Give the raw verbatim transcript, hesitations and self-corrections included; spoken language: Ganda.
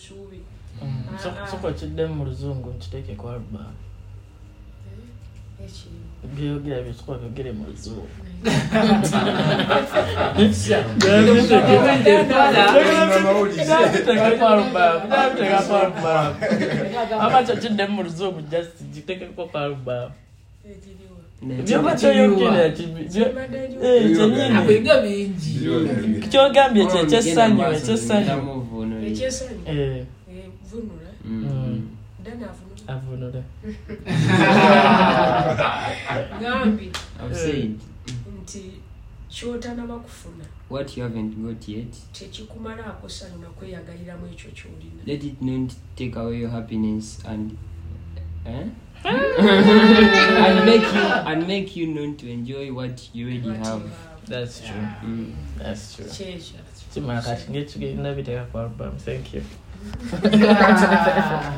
suubi. So kwa chidde mu luzungu nkiteeke ku album. Byogera byosukwa byogere mu luzungu. Amacha chidde mu luzungu just jiteeke ku album. Byobatoyogera abenga bingi kyogambye kyekyesanyu ekyesanyu Ekyesanyu. eh Vunula. Dana avunula. avunule Gambi. I've said Nti kyotana bakufuna. what you haven't got yet. Tekikumalaako ssanyu na kweyagaliramu ekyo ky'olina. Let it not take away your happiness and eh? and make you and make you known to enjoy what you already What have. you have. that's true Mm. that's true Kyekyo. kimala kati ngekigenda biteeka ku album thank you